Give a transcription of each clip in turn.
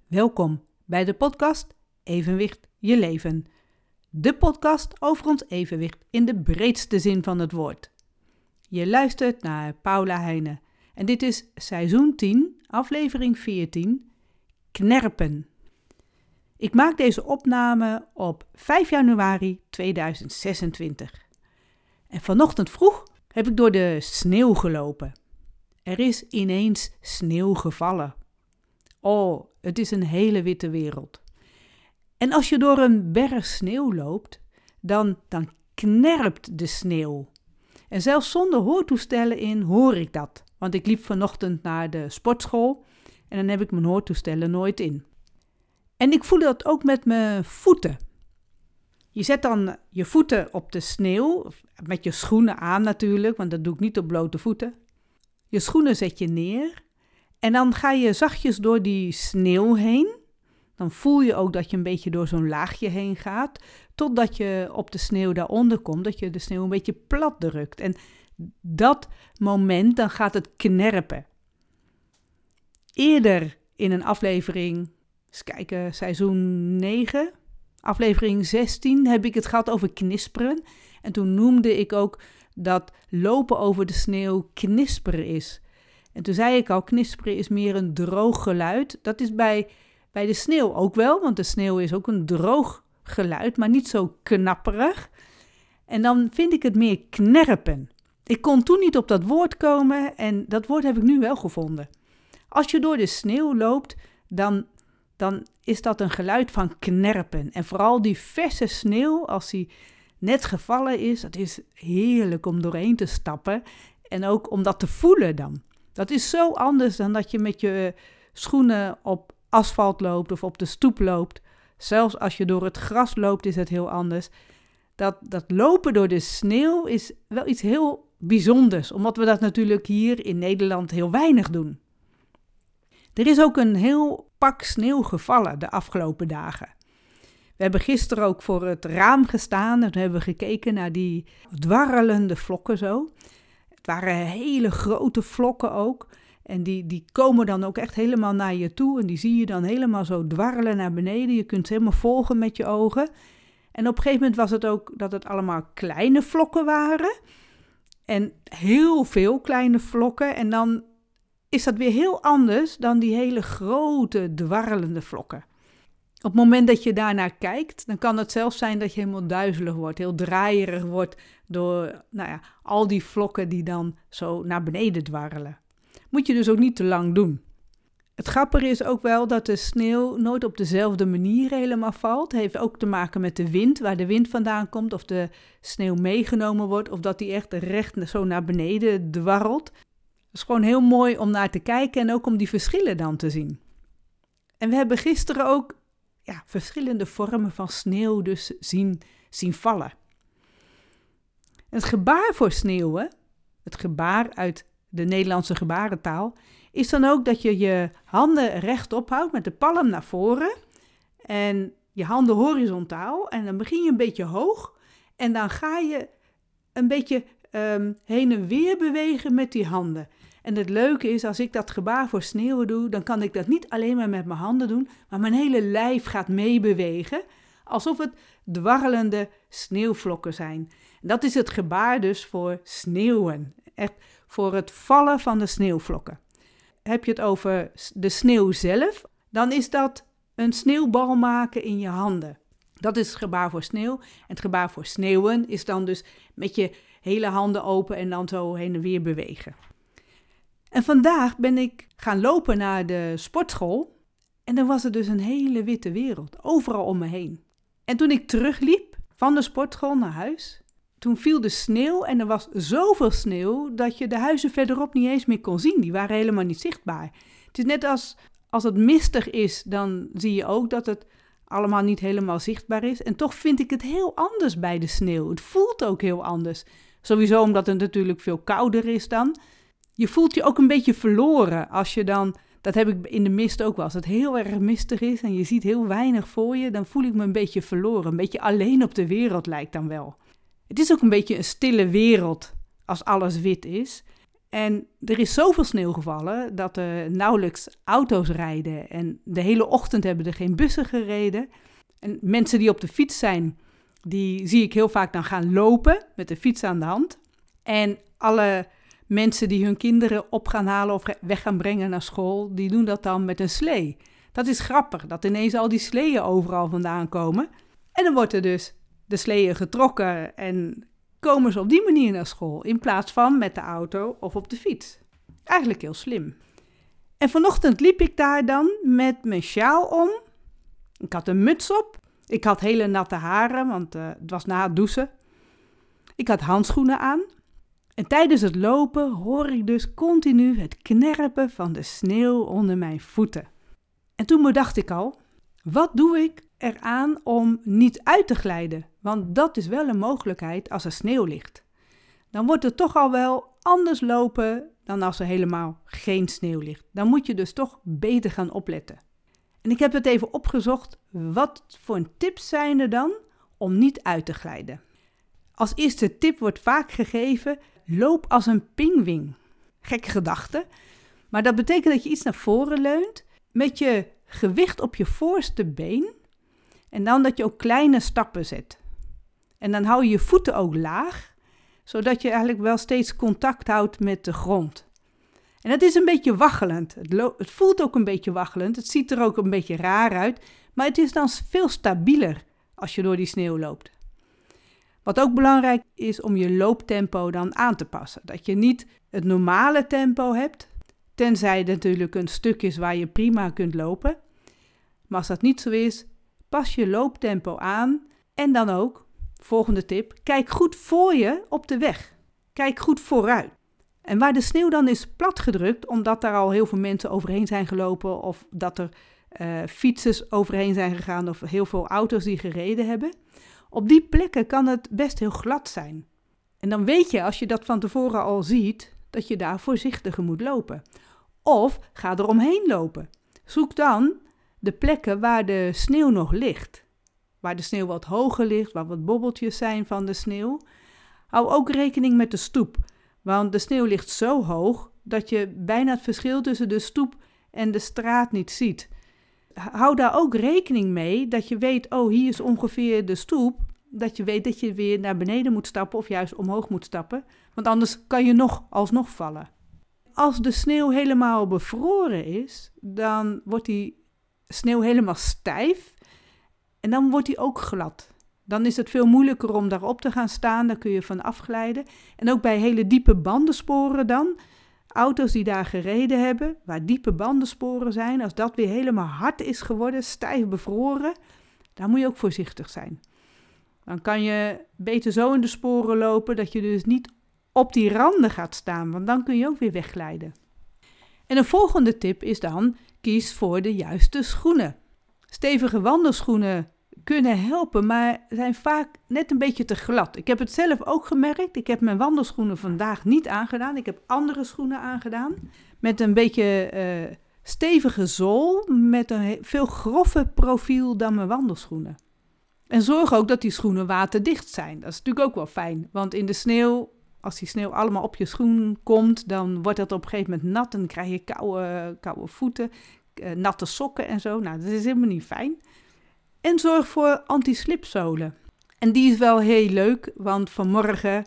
Welkom bij de podcast Evenwicht je leven. De podcast over ons evenwicht in de breedste zin van het woord. Je luistert naar Paula Heijnen en dit is seizoen 10, aflevering 14, Knerpen. Ik maak deze opname op 5 januari 2026. En vanochtend vroeg heb ik door de sneeuw gelopen. Er is ineens sneeuw gevallen. Oh, het is een hele witte wereld. En als je door een berg sneeuw loopt, dan knerpt de sneeuw. En zelfs zonder hoortoestellen in hoor ik dat. Want ik liep vanochtend naar de sportschool en dan heb ik mijn hoortoestellen nooit in. En ik voel dat ook met mijn voeten. Je zet dan je voeten op de sneeuw, met je schoenen aan natuurlijk, want dat doe ik niet op blote voeten. Je schoenen zet je neer en dan ga je zachtjes door die sneeuw heen. Dan voel je ook dat je een beetje door zo'n laagje heen gaat, totdat je op de sneeuw daaronder komt, dat je de sneeuw een beetje plat drukt. En dat moment, dan gaat het knerpen. Eerder in een aflevering, eens kijken, seizoen 9, aflevering 16, heb ik het gehad over knisperen. En toen noemde ik ook dat lopen over de sneeuw knisperen is. En toen zei ik al, knisperen is meer een droog geluid. Dat is bij de sneeuw ook wel, want de sneeuw is ook een droog geluid, maar niet zo knapperig. En dan vind ik het meer knerpen. Ik kon toen niet op dat woord komen en dat woord heb ik nu wel gevonden. Als je door de sneeuw loopt, dan is dat een geluid van knerpen. En vooral die verse sneeuw, als die net gevallen is, dat is heerlijk om doorheen te stappen. En ook om dat te voelen dan. Dat is zo anders dan dat je met je schoenen op asfalt loopt of op de stoep loopt. Zelfs als je door het gras loopt is het heel anders. Dat lopen door de sneeuw is wel iets heel bijzonders, omdat we dat natuurlijk hier in Nederland heel weinig doen. Er is ook een heel pak sneeuw gevallen de afgelopen dagen. We hebben gisteren ook voor het raam gestaan en hebben we gekeken naar die dwarrelende vlokken zo. Het waren hele grote vlokken ook. En die komen dan ook echt helemaal naar je toe. En die zie je dan helemaal zo dwarrelen naar beneden. Je kunt ze helemaal volgen met je ogen. En op een gegeven moment was het ook dat het allemaal kleine vlokken waren. En heel veel kleine vlokken. En dan is dat weer heel anders dan die hele grote dwarrelende vlokken. Op het moment dat je daarnaar kijkt, dan kan het zelfs zijn dat je helemaal duizelig wordt, heel draaierig wordt door al die vlokken die dan zo naar beneden dwarrelen. Moet je dus ook niet te lang doen. Het grappige is ook wel dat de sneeuw nooit op dezelfde manier helemaal valt. Het heeft ook te maken met de wind, waar de wind vandaan komt, of de sneeuw meegenomen wordt, of dat die echt recht zo naar beneden dwarrelt. Het is gewoon heel mooi om naar te kijken en ook om die verschillen dan te zien. En we hebben gisteren ook verschillende vormen van sneeuw dus zien vallen. Het gebaar voor sneeuwen, het gebaar uit de Nederlandse gebarentaal, is dan ook dat je je handen rechtop houdt met de palm naar voren en je handen horizontaal en dan begin je een beetje hoog en dan ga je een beetje heen en weer bewegen met die handen. En het leuke is, als ik dat gebaar voor sneeuwen doe, dan kan ik dat niet alleen maar met mijn handen doen, maar mijn hele lijf gaat meebewegen, alsof het dwarrelende sneeuwvlokken zijn. En dat is het gebaar dus voor sneeuwen, echt voor het vallen van de sneeuwvlokken. Heb je het over de sneeuw zelf, dan is dat een sneeuwbal maken in je handen. Dat is het gebaar voor sneeuw. En het gebaar voor sneeuwen is dan dus met je hele handen open en dan zo heen en weer bewegen. En vandaag ben ik gaan lopen naar de sportschool en dan was er dus een hele witte wereld, overal om me heen. En toen ik terugliep van de sportschool naar huis, toen viel de sneeuw en er was zoveel sneeuw dat je de huizen verderop niet eens meer kon zien. Die waren helemaal niet zichtbaar. Het is net als het mistig is, dan zie je ook dat het allemaal niet helemaal zichtbaar is. En toch vind ik het heel anders bij de sneeuw. Het voelt ook heel anders. Sowieso omdat het natuurlijk veel kouder is dan. Je voelt je ook een beetje verloren als je dan, dat heb ik in de mist ook wel, als het heel erg mistig is en je ziet heel weinig voor je, dan voel ik me een beetje verloren. Een beetje alleen op de wereld lijkt dan wel. Het is ook een beetje een stille wereld als alles wit is. En er is zoveel sneeuw gevallen dat er nauwelijks auto's rijden. En de hele ochtend hebben er geen bussen gereden. En mensen die op de fiets zijn, die zie ik heel vaak dan gaan lopen met de fiets aan de hand. En alle mensen die hun kinderen op gaan halen of weg gaan brengen naar school, die doen dat dan met een slee. Dat is grappig, dat ineens al die sleeën overal vandaan komen. En dan wordt er dus de sleeën getrokken en komen ze op die manier naar school, in plaats van met de auto of op de fiets. Eigenlijk heel slim. En vanochtend liep ik daar dan met mijn sjaal om. Ik had een muts op. Ik had hele natte haren, want het was na het douchen. Ik had handschoenen aan. En tijdens het lopen hoor ik dus continu het knerpen van de sneeuw onder mijn voeten. En toen bedacht ik al, wat doe ik eraan om niet uit te glijden? Want dat is wel een mogelijkheid als er sneeuw ligt. Dan wordt het toch al wel anders lopen dan als er helemaal geen sneeuw ligt. Dan moet je dus toch beter gaan opletten. En ik heb het even opgezocht, wat voor tips zijn er dan om niet uit te glijden? Als eerste tip wordt vaak gegeven, loop als een pinguïn. Gekke gedachte, maar dat betekent dat je iets naar voren leunt met je gewicht op je voorste been en dan dat je ook kleine stappen zet. En dan hou je je voeten ook laag, zodat je eigenlijk wel steeds contact houdt met de grond. En dat is een beetje waggelend. Het voelt ook een beetje waggelend. Het ziet er ook een beetje raar uit. Maar het is dan veel stabieler als je door die sneeuw loopt. Wat ook belangrijk is om je looptempo dan aan te passen. Dat je niet het normale tempo hebt. Tenzij het natuurlijk een stuk is waar je prima kunt lopen. Maar als dat niet zo is, pas je looptempo aan. En dan ook, volgende tip, kijk goed voor je op de weg. Kijk goed vooruit. En waar de sneeuw dan is platgedrukt, omdat daar al heel veel mensen overheen zijn gelopen of dat er fietsers overheen zijn gegaan of heel veel auto's die gereden hebben, op die plekken kan het best heel glad zijn. En dan weet je, als je dat van tevoren al ziet, dat je daar voorzichtiger moet lopen. Of ga er omheen lopen. Zoek dan de plekken waar de sneeuw nog ligt. Waar de sneeuw wat hoger ligt, waar wat bobbeltjes zijn van de sneeuw. Hou ook rekening met de stoep. Want de sneeuw ligt zo hoog dat je bijna het verschil tussen de stoep en de straat niet ziet. Hou daar ook rekening mee dat je weet, oh hier is ongeveer de stoep. Dat je weet dat je weer naar beneden moet stappen of juist omhoog moet stappen. Want anders kan je alsnog vallen. Als de sneeuw helemaal bevroren is, dan wordt die sneeuw helemaal stijf en dan wordt die ook glad. Dan is het veel moeilijker om daarop te gaan staan, daar kun je van afglijden. En ook bij hele diepe bandensporen dan, auto's die daar gereden hebben, waar diepe bandensporen zijn, als dat weer helemaal hard is geworden, stijf bevroren, dan moet je ook voorzichtig zijn. Dan kan je beter zo in de sporen lopen dat je dus niet op die randen gaat staan, want dan kun je ook weer wegglijden. En een volgende tip is dan, kies voor de juiste schoenen. Stevige wandelschoenen kunnen helpen, maar zijn vaak net een beetje te glad. Ik heb het zelf ook gemerkt. Ik heb mijn wandelschoenen vandaag niet aangedaan. Ik heb andere schoenen aangedaan. Met een beetje stevige zool, met een veel groffer profiel dan mijn wandelschoenen. En zorg ook dat die schoenen waterdicht zijn. Dat is natuurlijk ook wel fijn, want in de sneeuw, als die sneeuw allemaal op je schoen komt, dan wordt dat op een gegeven moment nat en dan krijg je koude voeten, natte sokken en zo. Nou, dat is helemaal niet fijn. En zorg voor anti-slipzolen. En die is wel heel leuk, want vanmorgen,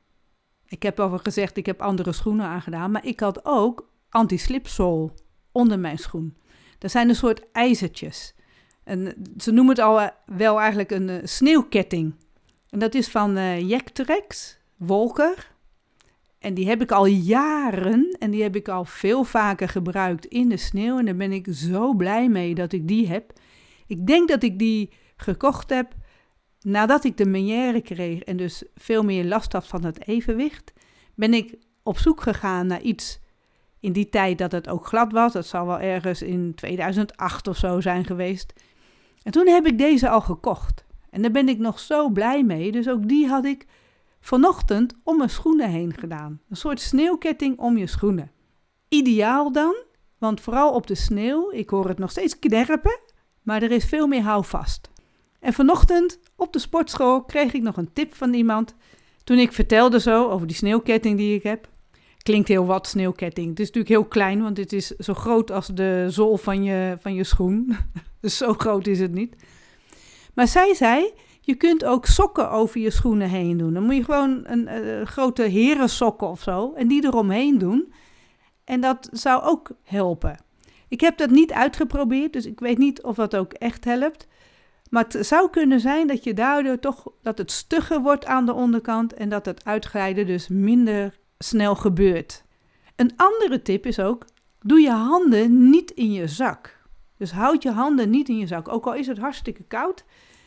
ik heb al gezegd, ik heb andere schoenen aangedaan, maar ik had ook anti-slipzool onder mijn schoen. Dat zijn een soort ijzertjes. En ze noemen het al wel eigenlijk een sneeuwketting. En dat is van Jectrex, Wolker. En die heb ik al jaren en die heb ik al veel vaker gebruikt in de sneeuw. En daar ben ik zo blij mee dat ik die heb. Ik denk dat ik die gekocht heb nadat ik de menière kreeg en dus veel meer last had van het evenwicht. Ben ik op zoek gegaan naar iets in die tijd dat het ook glad was. Dat zal wel ergens in 2008 of zo zijn geweest. En toen heb ik deze al gekocht. En daar ben ik nog zo blij mee. Dus ook die had ik vanochtend om mijn schoenen heen gedaan. Een soort sneeuwketting om je schoenen. Ideaal dan, want vooral op de sneeuw, ik hoor het nog steeds knerpen, maar er is veel meer houvast. En vanochtend op de sportschool kreeg ik nog een tip van iemand. Toen ik vertelde zo over die sneeuwketting die ik heb. Klinkt heel wat, sneeuwketting. Het is natuurlijk heel klein, want het is zo groot als de zool van je schoen. Dus zo groot is het niet. Maar zij zei, je kunt ook sokken over je schoenen heen doen. Dan moet je gewoon een grote herensokken of zo en die eromheen doen. En dat zou ook helpen. Ik heb dat niet uitgeprobeerd, dus ik weet niet of dat ook echt helpt. Maar het zou kunnen zijn dat je daardoor toch dat het stugger wordt aan de onderkant en dat het uitglijden dus minder snel gebeurt. Een andere tip is ook, doe je handen niet in je zak. Dus houd je handen niet in je zak. Ook al is het hartstikke koud,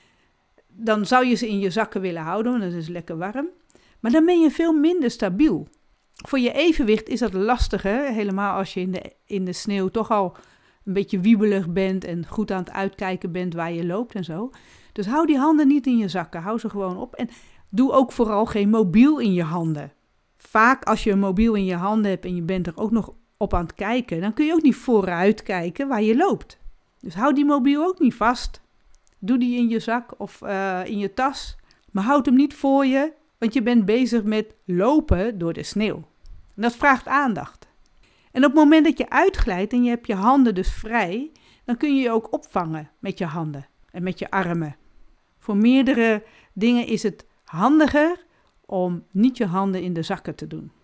dan zou je ze in je zakken willen houden, want dat is lekker warm. Maar dan ben je veel minder stabiel. Voor je evenwicht is dat lastiger, helemaal als je in de sneeuw toch al een beetje wiebelig bent en goed aan het uitkijken bent waar je loopt en zo. Dus hou die handen niet in je zakken, hou ze gewoon op en doe ook vooral geen mobiel in je handen. Vaak als je een mobiel in je handen hebt en je bent er ook nog op aan het kijken, dan kun je ook niet vooruit kijken waar je loopt. Dus hou die mobiel ook niet vast. Doe die in je zak of in je tas, maar houd hem niet voor je, want je bent bezig met lopen door de sneeuw. En dat vraagt aandacht. En op het moment dat je uitglijdt en je hebt je handen dus vrij, dan kun je je ook opvangen met je handen en met je armen. Voor meerdere dingen is het handiger om niet je handen in de zakken te doen.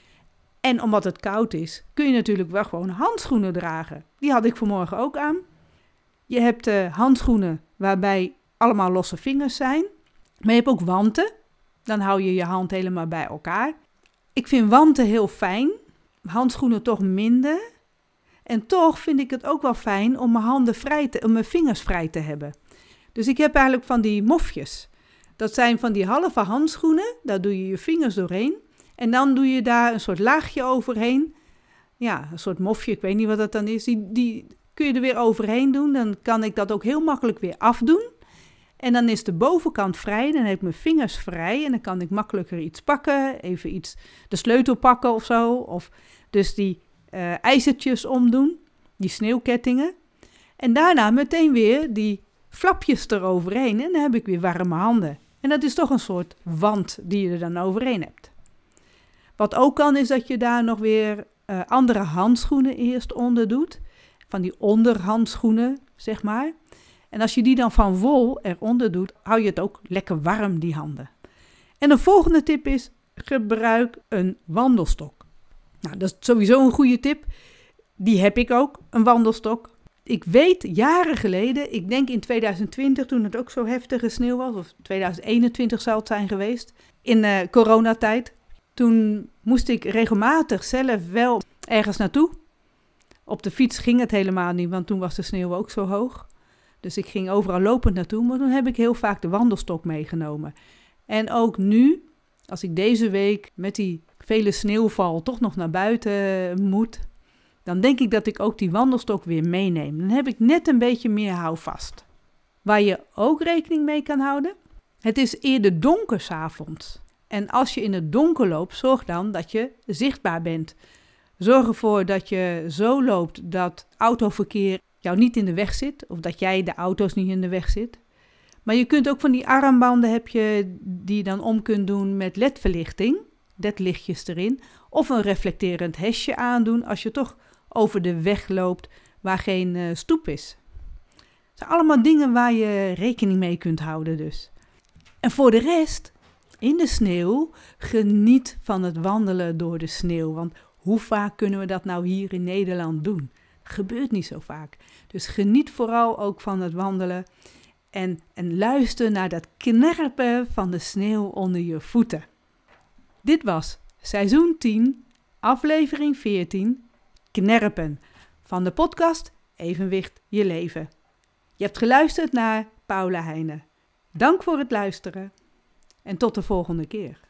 En omdat het koud is, kun je natuurlijk wel gewoon handschoenen dragen. Die had ik vanmorgen ook aan. Je hebt handschoenen waarbij allemaal losse vingers zijn. Maar je hebt ook wanten. Dan hou je je hand helemaal bij elkaar. Ik vind wanten heel fijn. Handschoenen toch minder. En toch vind ik het ook wel fijn om mijn vingers vrij te hebben. Dus ik heb eigenlijk van die mofjes. Dat zijn van die halve handschoenen. Daar doe je je vingers doorheen. En dan doe je daar een soort laagje overheen. Ja, een soort mofje, ik weet niet wat dat dan is. Die kun je er weer overheen doen. Dan kan ik dat ook heel makkelijk weer afdoen. En dan is de bovenkant vrij. Dan heb ik mijn vingers vrij. En dan kan ik makkelijker iets pakken. Even iets, de sleutel pakken of zo. Of dus die ijzertjes omdoen. Die sneeuwkettingen. En daarna meteen weer die flapjes eroverheen. En dan heb ik weer warme handen. En dat is toch een soort wand die je er dan overheen hebt. Wat ook kan is dat je daar nog weer andere handschoenen eerst onder doet. Van die onderhandschoenen, zeg maar. En als je die dan van wol eronder doet, hou je het ook lekker warm, die handen. En de volgende tip is, gebruik een wandelstok. Nou, dat is sowieso een goede tip. Die heb ik ook, een wandelstok. Ik weet jaren geleden, ik denk in 2020 toen het ook zo heftige sneeuw was, of 2021 zou het zijn geweest, in coronatijd. Toen moest ik regelmatig zelf wel ergens naartoe. Op de fiets ging het helemaal niet, want toen was de sneeuw ook zo hoog. Dus ik ging overal lopend naartoe, maar toen heb ik heel vaak de wandelstok meegenomen. En ook nu, als ik deze week met die vele sneeuwval toch nog naar buiten moet, dan denk ik dat ik ook die wandelstok weer meeneem. Dan heb ik net een beetje meer houvast. Waar je ook rekening mee kan houden, het is eerder donker 's avonds. En als je in het donker loopt, zorg dan dat je zichtbaar bent. Zorg ervoor dat je zo loopt dat autoverkeer jou niet in de weg zit. Of dat jij de auto's niet in de weg zit. Maar je kunt ook van die armbanden heb je die je dan om kunt doen met ledverlichting. LED-lichtjes erin. Of een reflecterend hesje aandoen als je toch over de weg loopt waar geen stoep is. Het zijn allemaal dingen waar je rekening mee kunt houden dus. En voor de rest, in de sneeuw, geniet van het wandelen door de sneeuw. Want hoe vaak kunnen we dat nou hier in Nederland doen? Dat gebeurt niet zo vaak. Dus geniet vooral ook van het wandelen. En luister naar dat knerpen van de sneeuw onder je voeten. Dit was seizoen 10, aflevering 14, Knerpen, van de podcast Evenwicht je leven. Je hebt geluisterd naar Paula Heijnen. Dank voor het luisteren en tot de volgende keer.